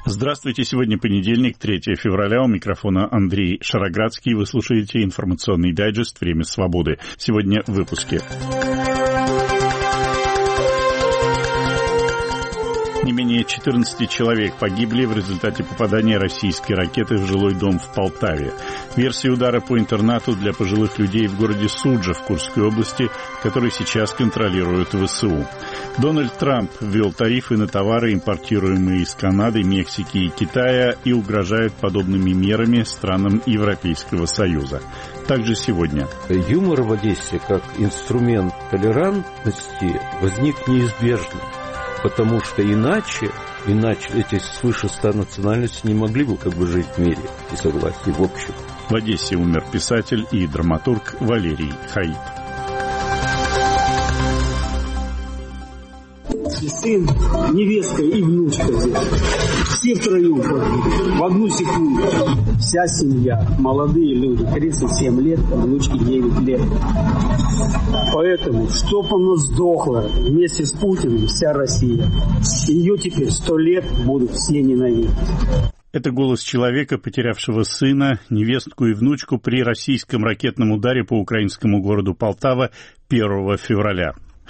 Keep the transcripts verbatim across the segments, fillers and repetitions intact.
Здравствуйте. Сегодня понедельник, третьего февраля. У микрофона Андрей Шароградский. Вы слушаете информационный дайджест «Время свободы». Сегодня в выпуске. Не менее четырнадцати человек погибли в результате попадания российской ракеты в жилой дом в Полтаве. Версия удара по интернату для пожилых людей в городе Суджа в Курской области, который сейчас контролирует ВСУ. Дональд Трамп ввел тарифы на товары, импортируемые из Канады, Мексики и Китая, и угрожает подобными мерами странам Европейского Союза. Также сегодня. Юмор в Одессе как инструмент толерантности возник неизбежно. Потому что иначе, иначе эти свыше ста национальностей не могли бы как бы жить в мире и согласии в общем. В Одессе умер писатель и драматург Валерий Хаид. И сын, невестка и внучка здесь. Все втроем в одну секунду. Вся семья, молодые люди, тридцать семь лет, внучке девять лет. Поэтому, чтоб она сдохла вместе с Путиным вся Россия. Ее теперь сто лет будут все ненавидеть. Это голос человека, потерявшего сына, невестку и внучку при российском ракетном ударе по украинскому городу Полтава первого февраля.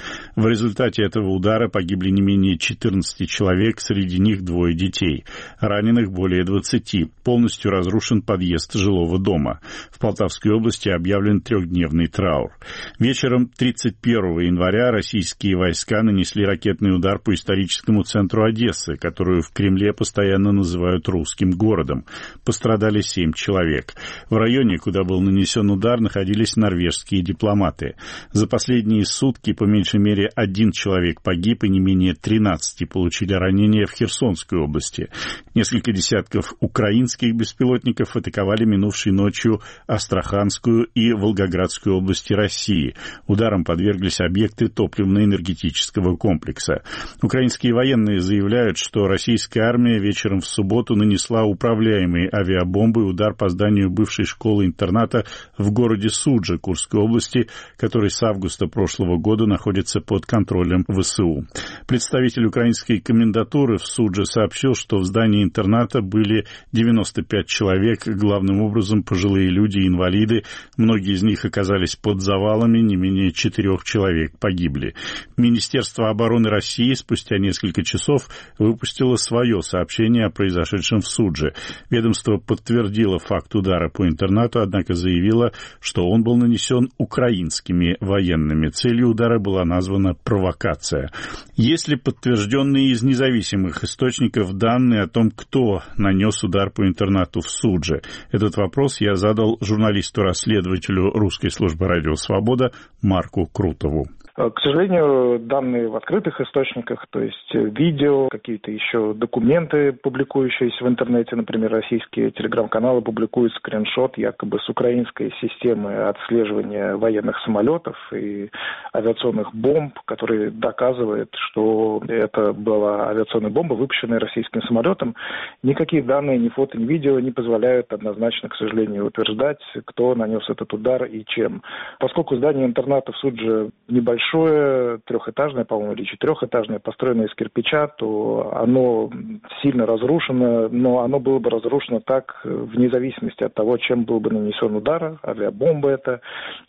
В результате этого удара погибли не менее четырнадцати человек, среди них двое детей. Раненых более двадцати. Полностью разрушен подъезд жилого дома. В Полтавской области объявлен трехдневный траур. Вечером тридцать первого января российские войска нанесли ракетный удар по историческому центру Одессы, которую в Кремле постоянно называют русским городом. Пострадали семь человек. В районе, куда был нанесен удар, находились норвежские дипломаты. За последние сутки по меньшей В меньшей мере один человек погиб и не менее тринадцати получили ранения в Херсонской области. Несколько десятков украинских беспилотников атаковали минувшей ночью Астраханскую и Волгоградскую области России. Ударом подверглись объекты топливно-энергетического комплекса. Украинские военные заявляют, что российская армия вечером в субботу нанесла управляемой авиабомбой удар по зданию бывшей школы-интерната в городе Суджа Курской области, который с августа прошлого года находится под контролем ВСУ. Представитель украинской комендатуры в Судже сообщил, что в здании интерната были девяносто пять человек, главным образом пожилые люди и инвалиды. Многие из них оказались под завалами, не менее четырех человек погибли. Министерство обороны России спустя несколько часов выпустило свое сообщение о произошедшем в Судже. Ведомство подтвердило факт удара по интернату, однако заявило, что он был нанесен украинскими военными. Целью удара была названа провокация. Есть ли подтвержденные из независимых источников данные о том, кто нанес удар по интернату в Судже? Этот вопрос я задал журналисту-расследователю русской службы «Радио Свобода» Марку Крутову. К сожалению, данные в открытых источниках, то есть видео, какие-то еще документы, публикующиеся в интернете, например, российские телеграм-каналы публикуют скриншот якобы с украинской системы отслеживания военных самолетов и авиационных бомб, который доказывает, что это была авиационная бомба, выпущенная российским самолетом. Никакие данные, ни фото, ни видео не позволяют однозначно, к сожалению, утверждать, кто нанес этот удар и чем. Поскольку здание интерната в Судже небольшое, большое, трехэтажное, по-моему, или четырехэтажное, построенное из кирпича, то оно сильно разрушено, но оно было бы разрушено так, вне зависимости от того, чем был бы нанесен удар, авиабомба это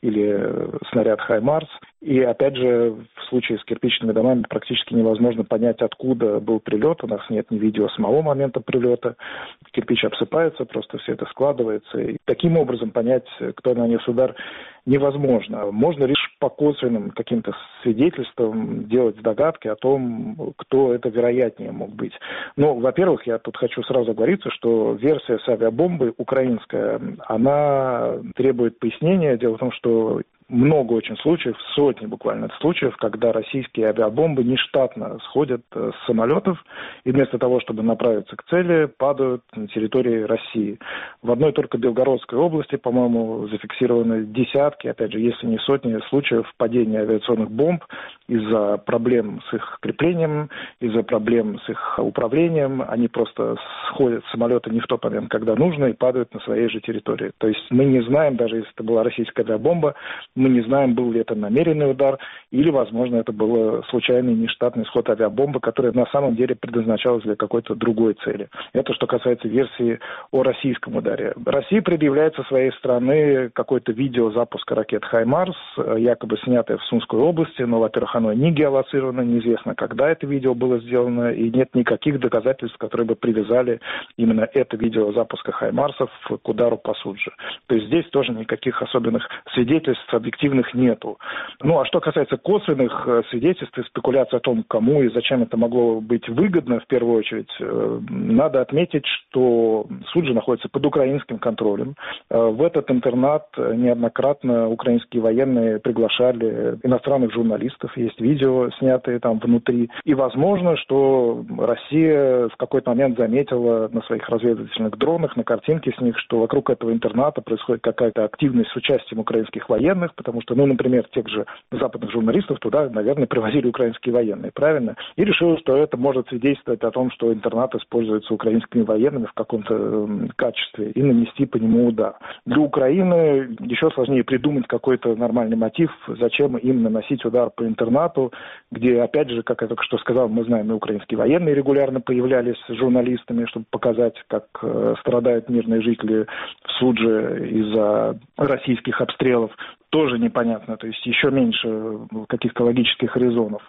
или снаряд «Хаймарс». И, опять же, в случае с кирпичными домами практически невозможно понять, откуда был прилет. У нас нет ни видео самого момента прилета. Кирпич обсыпается, просто все это складывается. И таким образом понять, кто нанес удар, невозможно. Можно лишь по косвенным каким-то свидетельствам делать догадки о том, кто это вероятнее мог быть. Но, во-первых, я тут хочу сразу оговориться, что версия с авиабомбой украинская, она требует пояснения. Дело в том, что много очень случаев, сотни буквально случаев, когда российские авиабомбы нештатно сходят с самолетов и вместо того, чтобы направиться к цели, падают на территории России. В одной только Белгородской области, по-моему, зафиксированы десятки, опять же, если не сотни случаев падения авиационных бомб из-за проблем с их креплением, из-за проблем с их управлением. Они просто сходят с самолета не в тот момент, когда нужно, и падают на своей же территории. То есть мы не знаем, даже если это была российская авиабомба, Мы не знаем, был ли это намеренный удар, или, возможно, это был случайный нештатный сход авиабомбы, которая на самом деле предназначалась для какой-то другой цели. Это что касается версии о российском ударе. Россия предъявляет со своей стороны какое-то видео запуска ракет «Хаймарс», якобы снятое в Сумской области, но, во-первых, оно не геолоцировано, неизвестно, когда это видео было сделано, и нет никаких доказательств, которые бы привязали именно это видео запуска «Хаймарсов» к удару по Судже. То есть здесь тоже никаких особенных свидетельств объективных нету. Ну, а что касается косвенных свидетельств и спекуляций о том, кому и зачем это могло быть выгодно, в первую очередь, надо отметить, что Суджа находится под украинским контролем. В этот интернат неоднократно украинские военные приглашали иностранных журналистов, есть видео, снятые там внутри. И возможно, что Россия в какой-то момент заметила на своих разведывательных дронах, на картинке с них, что вокруг этого интерната происходит какая-то активность с участием украинских военных, потому что, ну, например, тех же западных журналистов туда, наверное, привозили украинские военные, правильно? И решила, что это может свидетельствовать о том, что интернат используется украинскими военными в каком-то качестве и нанести по нему удар. Для Украины еще сложнее придумать какой-то нормальный мотив, зачем им наносить удар по интернату, где, опять же, как я только что сказал, мы знаем, и украинские военные регулярно появлялись с журналистами, чтобы показать, как э, страдают мирные жители в Судже из-за российских обстрелов. Тоже непонятно, то есть еще меньше каких-то логических резонов.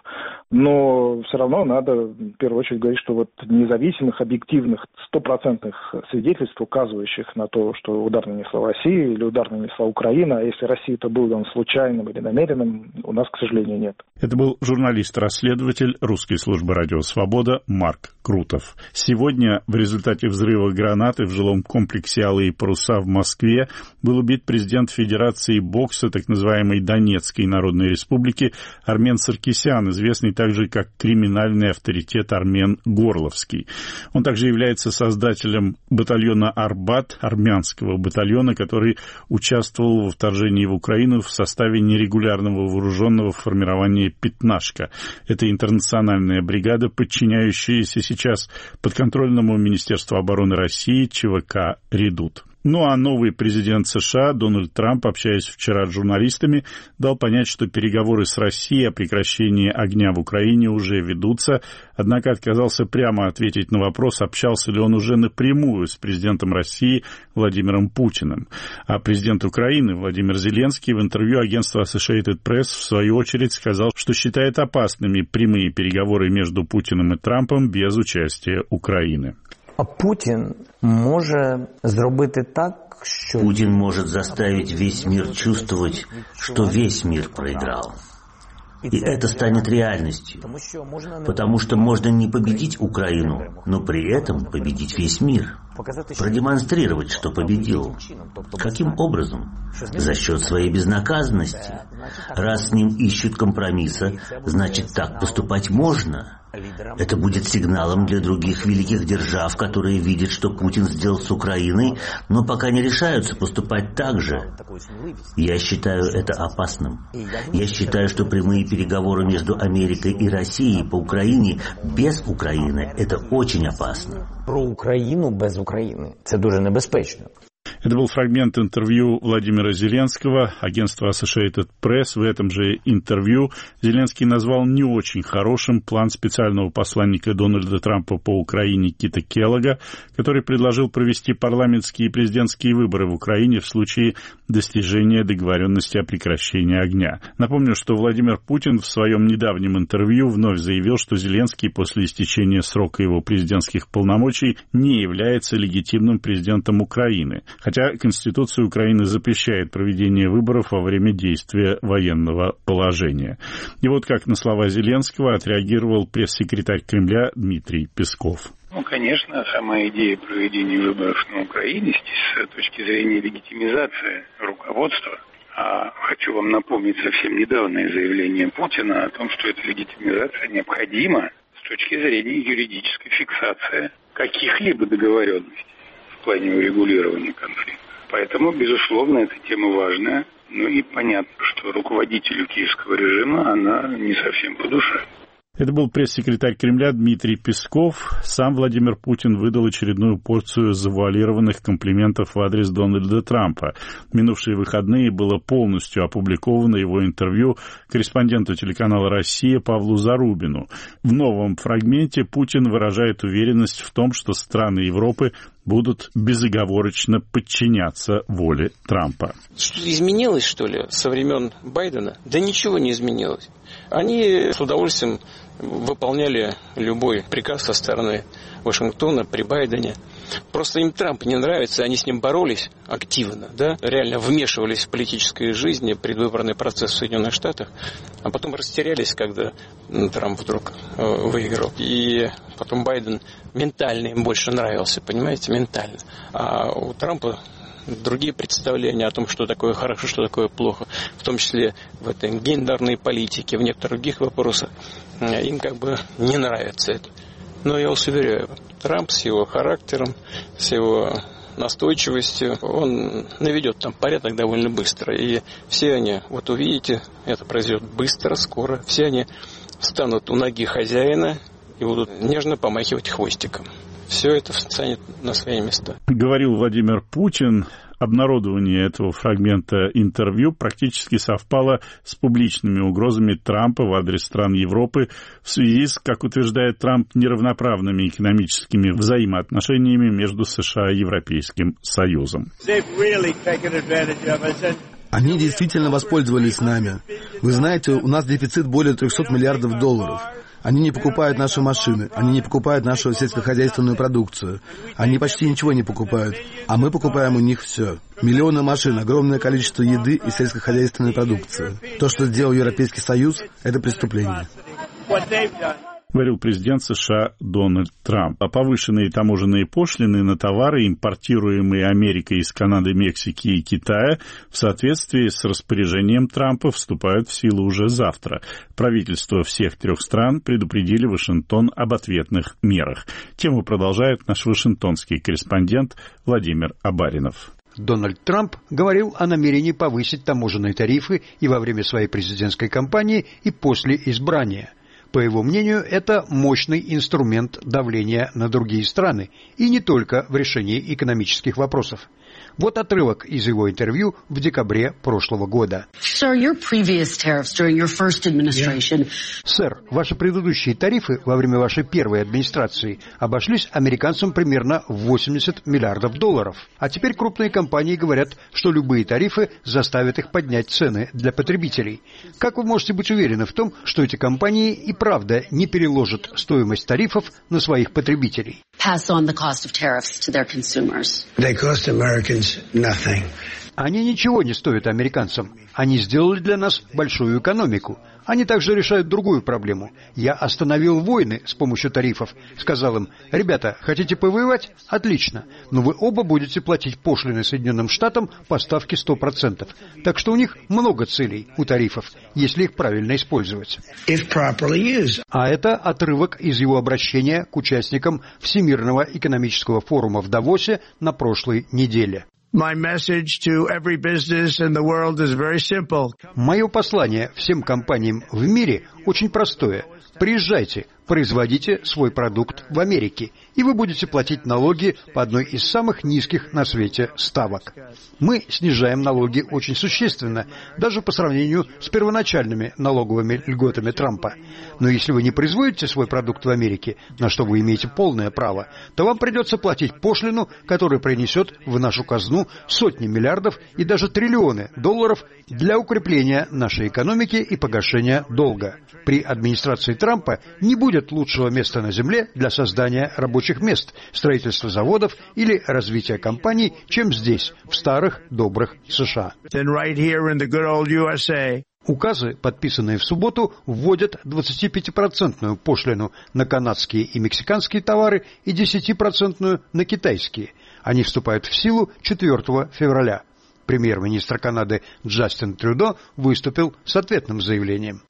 Но все равно надо в первую очередь говорить, что вот независимых, объективных, стопроцентных свидетельств, указывающих на то, что удар нанесла Россия или удар нанесла Украина, а если Россия-то был он случайным или намеренным, у нас, к сожалению, нет. Это был журналист-расследователь русской службы «Радио Свобода» Марк Крутов. Сегодня в результате взрыва гранаты в жилом комплексе «Алые паруса» в Москве был убит президент Федерации бокса так называемой Донецкой Народной Республики Армен Саркисян, известный также как криминальный авторитет Армен Горловский. Он также является создателем батальона «Арбат», армянского батальона, который участвовал во вторжении в Украину в составе нерегулярного вооруженного формирования «Пятнашка». Это интернациональная бригада, подчиняющаяся сейчас подконтрольному Министерству обороны России ЧВК «Редут». Ну а новый президент США Дональд Трамп, общаясь вчера с журналистами, дал понять, что переговоры с Россией о прекращении огня в Украине уже ведутся, однако отказался прямо ответить на вопрос, общался ли он уже напрямую с президентом России Владимиром Путиным. А президент Украины Владимир Зеленский в интервью агентству Associated Press в свою очередь сказал, что считает опасными прямые переговоры между Путиным и Трампом без участия Украины. А Путин може зробити так, що... Путин может заставить весь мир чувствовать, что весь мир проиграл. И это станет реальностью, потому что можно не победить Украину, но при этом победить весь мир. Продемонстрировать, что победил. Каким образом? За счет своей безнаказанности. Раз с ним ищут компромисса, значит, так поступать можно. Это будет сигналом для других великих держав, которые видят, что Путин сделал с Украиной, но пока не решаются поступать так же. Я считаю это опасным. Я считаю, что прямые переговоры между Америкой и Россией по Украине без Украины – это очень опасно. Про Украину без України – це дуже небезпечно. Это был фрагмент интервью Владимира Зеленского, агентства Associated Press. В этом же интервью Зеленский назвал не очень хорошим план специального посланника Дональда Трампа по Украине Кита Келлога, который предложил провести парламентские и президентские выборы в Украине в случае достижения договоренности о прекращении огня. Напомню, что Владимир Путин в своем недавнем интервью вновь заявил, что Зеленский после истечения срока его президентских полномочий не является легитимным президентом Украины, хотя Конституция Украины запрещает проведение выборов во время действия военного положения. И вот как на слова Зеленского отреагировал пресс-секретарь Кремля Дмитрий Песков. Ну, конечно, сама идея проведения выборов на Украине с точки зрения легитимизации руководства, а хочу вам напомнить совсем недавнее заявление Путина о том, что эта легитимизация необходима с точки зрения юридической фиксации каких-либо договоренностей в плане урегулирования конфликта. Поэтому, безусловно, эта тема важная. Ну и понятно, что руководителю киевского режима она не совсем по душе. Это был пресс-секретарь Кремля Дмитрий Песков. Сам Владимир Путин выдал очередную порцию завуалированных комплиментов в адрес Дональда Трампа. В минувшие выходные было полностью опубликовано его интервью корреспонденту телеканала «Россия» Павлу Зарубину. В новом фрагменте Путин выражает уверенность в том, что страны Европы будут безоговорочно подчиняться воле Трампа. Что-то изменилось, что ли, со времен Байдена? Да ничего не изменилось. Они с удовольствием выполняли любой приказ со стороны Вашингтона при Байдене. Просто им Трамп не нравится, они с ним боролись активно, да, реально вмешивались в политическую жизнь, предвыборный процесс в Соединенных Штатах, а потом растерялись, когда Трамп вдруг выиграл. И потом Байден ментально им больше нравился, понимаете, ментально. А у Трампа другие представления о том, что такое хорошо, что такое плохо, в том числе в этой гендерной политике, в некоторых других вопросах, им как бы не нравится это. Но я вас уверяю, Трамп с его характером, с его настойчивостью, он наведет там порядок довольно быстро. И все они, вот увидите, это произойдет быстро, скоро, все они встанут у ноги хозяина и будут нежно помахивать хвостиком. Все это встанет на свои места. Говорил Владимир Путин. Обнародование этого фрагмента интервью практически совпало с публичными угрозами Трампа в адрес стран Европы в связи с, как утверждает Трамп, неравноправными экономическими взаимоотношениями между США и Европейским Союзом. Они действительно воспользовались нами. Вы знаете, у нас дефицит более трехсот миллиардов долларов. Они не покупают наши машины, они не покупают нашу сельскохозяйственную продукцию. Они почти ничего не покупают, а мы покупаем у них все. Миллионы машин, огромное количество еды и сельскохозяйственной продукции. То, что сделал Европейский Союз, это преступление. Говорил президент США Дональд Трамп. А повышенные таможенные пошлины на товары, импортируемые Америкой из Канады, Мексики и Китая, в соответствии с распоряжением Трампа вступают в силу уже завтра. Правительства всех трех стран предупредили Вашингтон об ответных мерах. Тему продолжает наш вашингтонский корреспондент Владимир Абаринов. Дональд Трамп говорил о намерении повысить таможенные тарифы и во время своей президентской кампании, и после избрания. По его мнению, это мощный инструмент давления на другие страны, и не только в решении экономических вопросов. Вот отрывок из его интервью в декабре прошлого года. Sir, Сэр, ваши предыдущие тарифы во время вашей первой администрации обошлись американцам примерно в восемьдесят миллиардов долларов. А теперь крупные компании говорят, что любые тарифы заставят их поднять цены для потребителей. Как вы можете быть уверены в том, что эти компании и правда не переложат стоимость тарифов на своих потребителей? Pass on the cost of tariffs to their consumers. They cost Americans nothing. Они ничего не стоят американцам. Они сделали для нас большую экономику. Они также решают другую проблему. Я остановил войны с помощью тарифов. Сказал им: ребята, хотите повоевать? Отлично. Но вы оба будете платить пошлины Соединенным Штатам по ставке сто процентов. Так что у них много целей, у тарифов, если их правильно использовать. If properly used. А это отрывок из его обращения к участникам Всемирного экономического форума в Давосе на прошлой неделе. My message to every business in the world is very simple. Мое послание всем компаниям в мире очень простое. Приезжайте, производите свой продукт в Америке, и вы будете платить налоги по одной из самых низких на свете ставок. Мы снижаем налоги очень существенно, даже по сравнению с первоначальными налоговыми льготами Трампа. Но если вы не производите свой продукт в Америке, на что вы имеете полное право, то вам придется платить пошлину, которая принесет в нашу казну сотни миллиардов и даже триллионы долларов для укрепления нашей экономики и погашения долга. При администрации Трампа не будет лучшего места на Земле для создания рабочих мест, строительства заводов или развития компаний, чем здесь, в старых добрых США. Указы, подписанные в субботу, вводят двадцатипятипроцентную пошлину на канадские и мексиканские товары и десятипроцентную на китайские. Они вступают в силу четвёртого февраля. Премьер-министр Канады Джастин Трюдо выступил с ответным заявлением.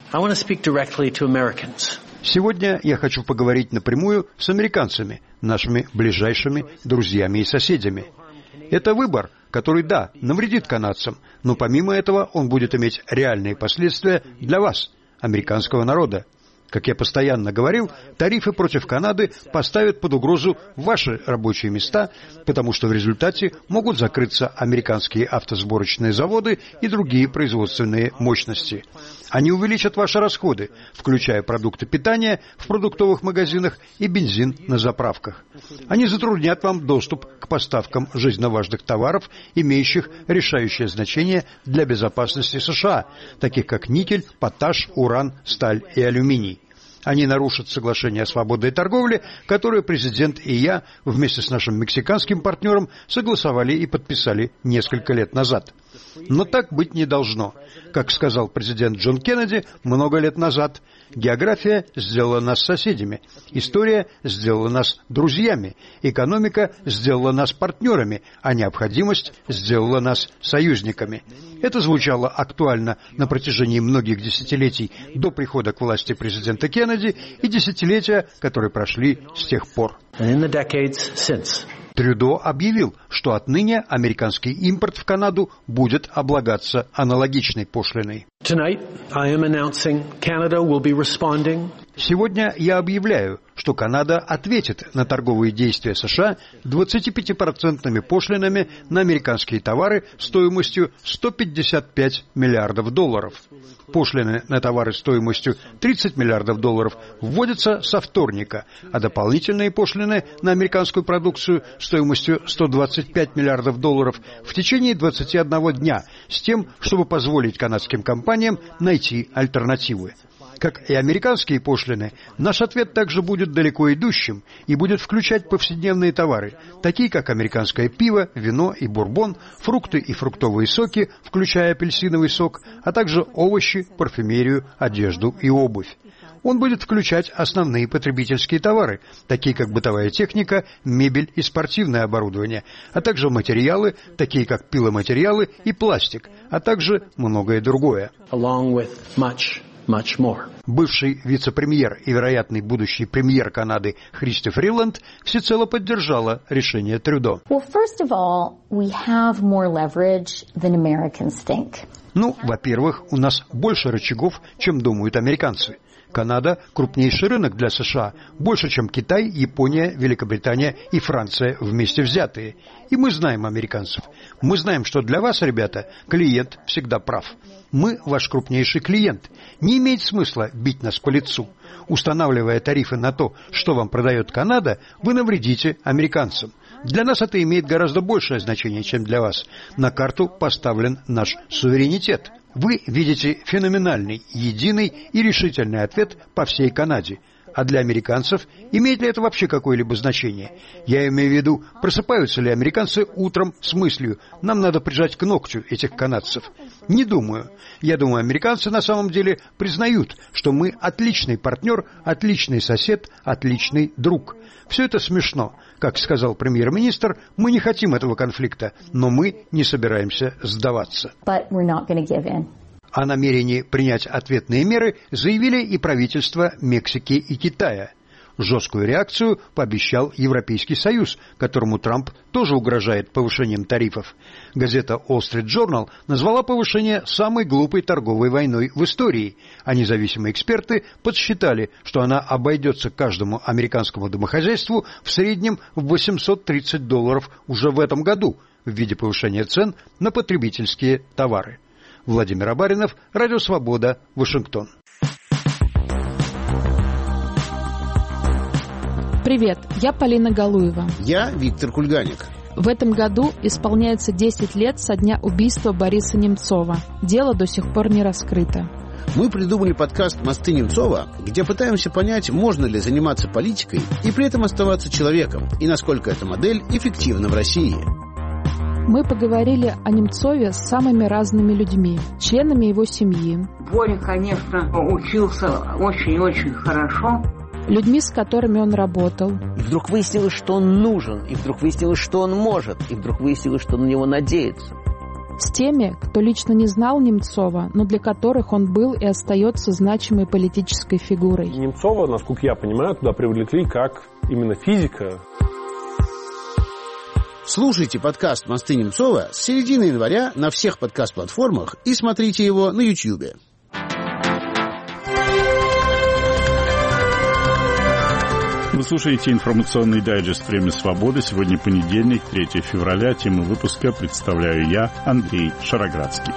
Сегодня я хочу поговорить напрямую с американцами, нашими ближайшими друзьями и соседями. Это выбор, который, да, навредит канадцам, но помимо этого он будет иметь реальные последствия для вас, американского народа. Как я постоянно говорил, тарифы против Канады поставят под угрозу ваши рабочие места, потому что в результате могут закрыться американские автосборочные заводы и другие производственные мощности. Они увеличат ваши расходы, включая продукты питания в продуктовых магазинах и бензин на заправках. Они затруднят вам доступ к поставкам жизненно важных товаров, имеющих решающее значение для безопасности США, таких как никель, поташ, уран, сталь и алюминий. Они нарушат соглашение о свободной торговле, которое президент и я вместе с нашим мексиканским партнером согласовали и подписали несколько лет назад. Но так быть не должно. Как сказал президент Джон Кеннеди много лет назад, география сделала нас соседями, история сделала нас друзьями, экономика сделала нас партнерами, а необходимость сделала нас союзниками. Это звучало актуально на протяжении многих десятилетий до прихода к власти президента Кеннеди и десятилетия, которые прошли с тех пор. Трюдо объявил, что отныне американский импорт в Канаду будет облагаться аналогичной пошлиной. Сегодня я объявляю, что Канада ответит на торговые действия США двадцатипятипроцентными пошлинами на американские товары стоимостью сто пятьдесят пять миллиардов долларов. Пошлины на товары стоимостью тридцать миллиардов долларов вводятся со вторника, а дополнительные пошлины на американскую продукцию стоимостью сто двадцать пять миллиардов долларов в течение двадцати одного дня, с тем, чтобы позволить канадским компаниям найти альтернативы. Как и американские пошлины, наш ответ также будет далеко идущим и будет включать повседневные товары, такие как американское пиво, вино и бурбон, фрукты и фруктовые соки, включая апельсиновый сок, а также овощи, парфюмерию, одежду и обувь. Он будет включать основные потребительские товары, такие как бытовая техника, мебель и спортивное оборудование, а также материалы, такие как пиломатериалы и пластик, а также многое другое. Much more. Бывший вице-премьер и вероятный будущий премьер Канады Христи Фриланд всецело поддержала решение Трюдо. Well, first of all, we have more leverage than Americans think. Ну, во-первых, у нас больше рычагов, чем думают американцы. Канада – крупнейший рынок для США, больше, чем Китай, Япония, Великобритания и Франция вместе взятые. И мы знаем американцев. Мы знаем, что для вас, ребята, клиент всегда прав. Мы ваш крупнейший клиент. Не имеет смысла бить нас по лицу. Устанавливая тарифы на то, что вам продает Канада, вы навредите американцам. Для нас это имеет гораздо большее значение, чем для вас. На карту поставлен наш суверенитет. Вы видите феноменальный, единый и решительный ответ по всей Канаде. А для американцев имеет ли это вообще какое-либо значение? Я имею в виду, просыпаются ли американцы утром с мыслью: нам надо прижать к ногтю этих канадцев? Не думаю. Я думаю, американцы на самом деле признают, что мы отличный партнер, отличный сосед, отличный друг. Все это смешно. Как сказал премьер-министр, мы не хотим этого конфликта, но мы не собираемся сдаваться. But we're not going to give in. О намерении принять ответные меры заявили и правительства Мексики и Китая. Жесткую реакцию пообещал Европейский Союз, которому Трамп тоже угрожает повышением тарифов. Газета Wall Street Journal назвала повышение самой глупой торговой войной в истории, а независимые эксперты подсчитали, что она обойдется каждому американскому домохозяйству в среднем в восемьсот тридцать долларов уже в этом году в виде повышения цен на потребительские товары. Владимир Абаринов, Радио Свобода, Вашингтон. Привет, я Полина Галуева. Я Виктор Кульганик. В этом году исполняется десять лет со дня убийства Бориса Немцова. Дело до сих пор не раскрыто. Мы придумали подкаст «Мосты Немцова», где пытаемся понять, можно ли заниматься политикой и при этом оставаться человеком, и насколько эта модель эффективна в России. Мы поговорили о Немцове с самыми разными людьми, членами его семьи. Боря, конечно, учился очень-очень хорошо. Людьми, с которыми он работал. И вдруг выяснилось, что он нужен, и вдруг выяснилось, что он может, и вдруг выяснилось, что на него надеется. С теми, кто лично не знал Немцова, но для которых он был и остается значимой политической фигурой. Немцова, насколько я понимаю, туда привлекли как именно физика. Слушайте подкаст «Мосты Немцова» с середины января на всех подкаст-платформах и смотрите его на Ютьюбе. Вы слушаете информационный дайджест «Время свободы». Сегодня понедельник, третьего февраля. Тему выпуска представляю я, Андрей Шароградский.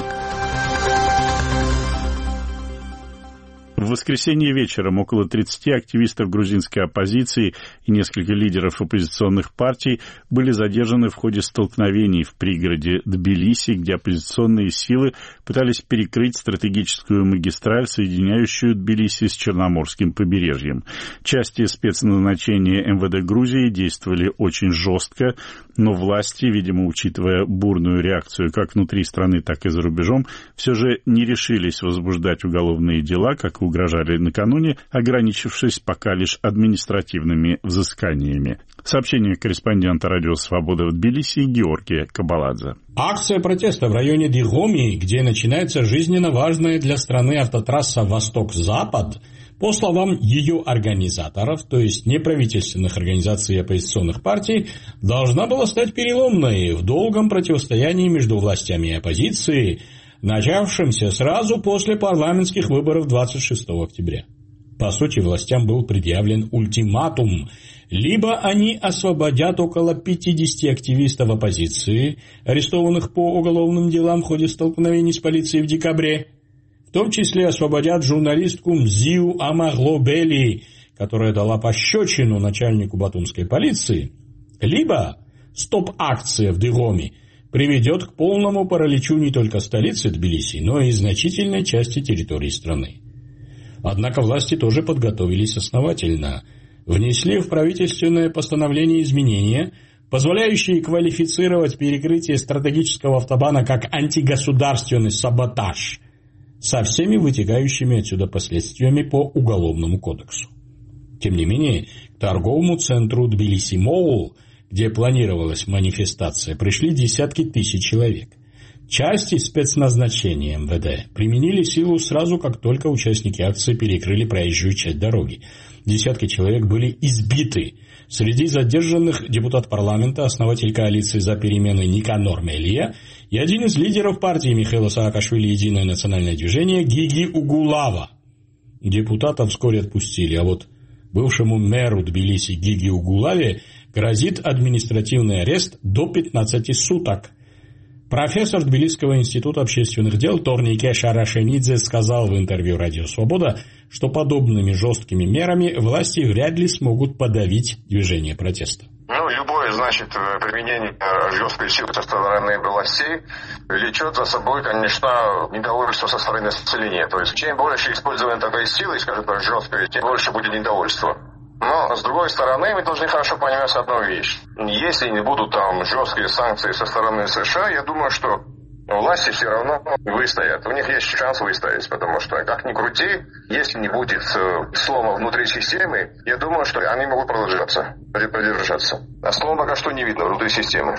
В воскресенье вечером около тридцати активистов грузинской оппозиции и несколько лидеров оппозиционных партий были задержаны в ходе столкновений в пригороде Тбилиси, где оппозиционные силы пытались перекрыть стратегическую магистраль, соединяющую Тбилиси с Черноморским побережьем. Части спецназначения эм вэ дэ Грузии действовали очень жестко, но власти, видимо, учитывая бурную реакцию как внутри страны, так и за рубежом, все же не решились возбуждать уголовные дела, как и угрожали накануне, ограничившись пока лишь административными взысканиями. Сообщение корреспондента «Радио Свобода» в Тбилиси Георгия Кабаладзе. Акция протеста в районе Дигоми, где начинается жизненно важная для страны автотрасса «Восток-Запад», по словам ее организаторов, то есть неправительственных организаций и оппозиционных партий, должна была стать переломной в долгом противостоянии между властями и оппозицией, начавшимся сразу после парламентских выборов двадцать шестого октября. По сути, властям был предъявлен ультиматум. Либо они освободят около пятидесяти активистов оппозиции, арестованных по уголовным делам в ходе столкновений с полицией в декабре, в том числе освободят журналистку Мзию Амаглобели, которая дала пощечину начальнику батумской полиции, либо стоп-акция в Дигоми приведет к полному параличу не только столицы Тбилиси, но и значительной части территории страны. Однако власти тоже подготовились основательно. Внесли в правительственное постановление изменения, позволяющие квалифицировать перекрытие стратегического автобана как антигосударственный саботаж, со всеми вытекающими отсюда последствиями по Уголовному кодексу. Тем не менее, к торговому центру Тбилиси Молл, где планировалась манифестация, пришли десятки тысяч человек. Части спецназначения эм вэ дэ применили силу сразу, как только участники акции перекрыли проезжую часть дороги. Десятки человек были избиты. Среди задержанных депутат парламента, основатель коалиции за перемены Никанор Мелия и один из лидеров партии Михаила Саакашвили «Единое национальное движение» Гиги Угулава. Депутата вскоре отпустили, а вот бывшему мэру Тбилиси Гиги Угулаве грозит административный арест до пятнадцати суток. Профессор Тбилисского института общественных дел Торнике Шарашенидзе сказал в интервью «Радио Свобода», что подобными жесткими мерами власти вряд ли смогут подавить движение протеста. Ну, любое, значит, применение жесткой силы со стороны властей влечет за собой, конечно, недовольство со стороны населения. То есть, чем больше использования такой силы, скажем так, жесткой, тем больше будет недовольство. Но, с другой стороны, мы должны хорошо понимать одну вещь. Если не будут там жесткие санкции со стороны США, я думаю, что власти все равно выстоят. У них есть шанс выстоять, потому что, как ни крути, если не будет слома внутри системы, я думаю, что они могут продолжаться, продержаться. А слома пока что не видно внутри системы.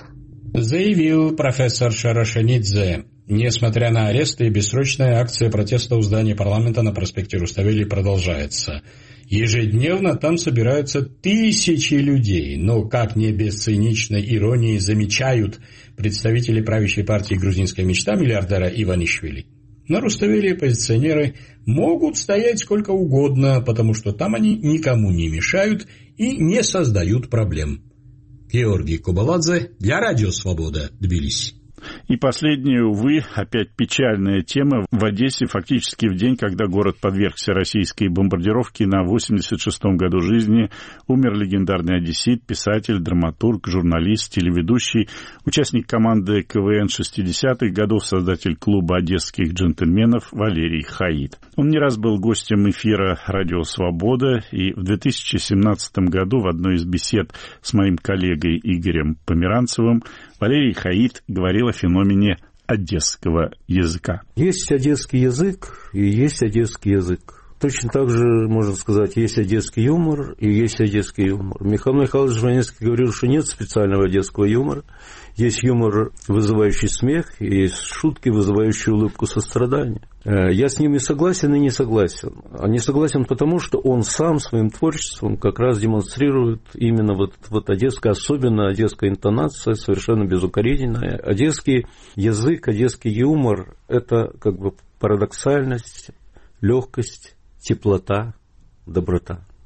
Заявил профессор Шарашенидзе. Несмотря на аресты, бессрочная акция протеста у здания парламента на проспекте Руставели продолжается. Ежедневно там собираются тысячи людей, но, как не без циничной иронии замечают представители правящей партии «Грузинская мечта» миллиардера Иванишвили, на Руставели оппозиционеры могут стоять сколько угодно, потому что там они никому не мешают и не создают проблем. Георгий Кабаладзе для Радио Свобода, Тбилиси. И последняя, увы, опять печальная тема. В Одессе фактически в день, когда город подвергся российской бомбардировке, на восемьдесят шестом году жизни умер легендарный одессит, писатель, драматург, журналист, телеведущий, участник команды ка вэ эн шестидесятых годов, создатель клуба одесских джентльменов Валерий Хаид. Он не раз был гостем эфира «Радио Свобода», и в две тысячи семнадцатом году в одной из бесед с моим коллегой Игорем Померанцевым Валерий Хаид говорил о феномене одесского языка. Есть одесский язык и есть одесский язык. Точно так же, можно сказать, есть одесский юмор и есть одесский юмор. Михаил Михайлович Жванецкий говорил, что нет специального одесского юмора. Есть юмор, вызывающий смех, и есть шутки, вызывающие улыбку сострадания. Я с ними согласен и не согласен. А не согласен потому, что он сам своим творчеством как раз демонстрирует именно вот, вот одесская, особенно одесская интонация, совершенно безукоризненная. Одесский язык, одесский юмор – это как бы парадоксальность, легкость, теплота, доброта.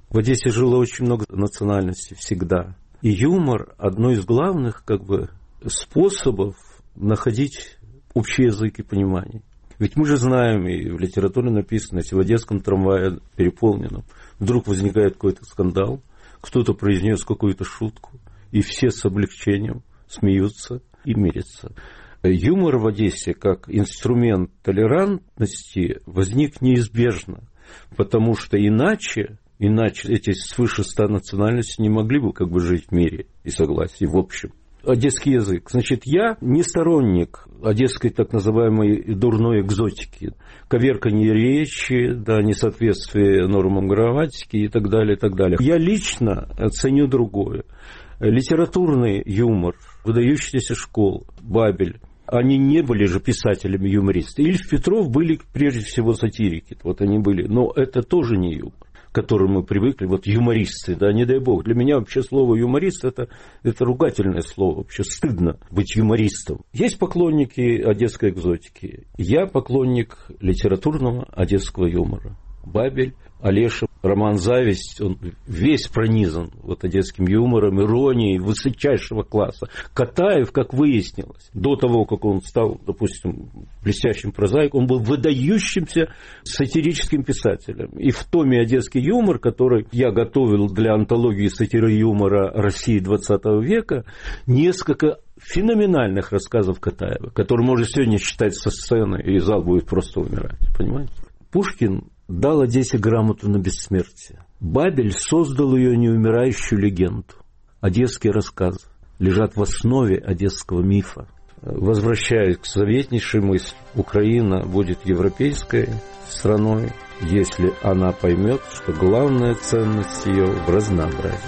В Одессе жило очень много национальностей всегда. И юмор – одно из главных как бы, способов находить общий язык и понимание. Ведь мы же знаем, и в литературе написано, если в одесском трамвае переполненном вдруг возникает какой-то скандал, кто-то произнес какую-то шутку, и все с облегчением смеются и мирятся. Юмор в Одессе как инструмент толерантности возник неизбежно, потому что иначе, иначе эти свыше ста национальностей не могли бы как бы жить в мире и согласии в общем. Одесский язык. Значит, я не сторонник одесской так называемой дурной экзотики, коверканье речи, да, несоответствие нормам грамматики и так далее, и так далее. Я лично ценю другое. Литературный юмор, выдающаяся школа, Бабель, они не были же писателями-юмористами. Ильф Петров были прежде всего сатирики, вот они были, но это тоже не юмор, к которому мы привыкли, вот юмористы, да, не дай бог. Для меня вообще слово юморист это, это ругательное слово, вообще стыдно быть юмористом. Есть поклонники одесской экзотики, я поклонник литературного одесского юмора. Бабель, Олеша, роман «Зависть», он весь пронизан вот одесским юмором, иронией высочайшего класса. Катаев, как выяснилось, до того, как он стал, допустим, блестящим прозаиком, он был выдающимся сатирическим писателем. И в томе «Одесский юмор», который я готовил для антологии сатиры юмора России двадцатого века, несколько феноменальных рассказов Катаева, которые можно сегодня читать со сцены, и зал будет просто умирать. Понимаете? Пушкин дал Одессе грамоту на бессмертие. Бабель создал ее неумирающую легенду. Одесские рассказы лежат в основе одесского мифа. Возвращаясь к советнейшей мысли, Украина будет европейской страной, если она поймет, что главная ценность ее в разнообразии.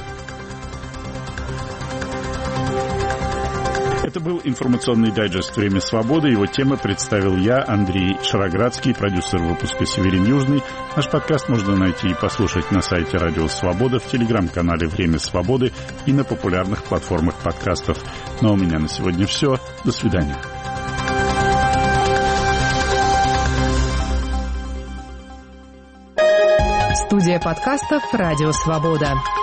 Это был информационный дайджест «Время свободы». Его темы представил я, Андрей Шароградский, продюсер выпуска «Северин Южный». Наш подкаст можно найти и послушать на сайте «Радио Свобода», в телеграм-канале «Время свободы» и на популярных платформах подкастов. Ну а у меня на сегодня все. До свидания. Студия подкастов «Радио Свобода».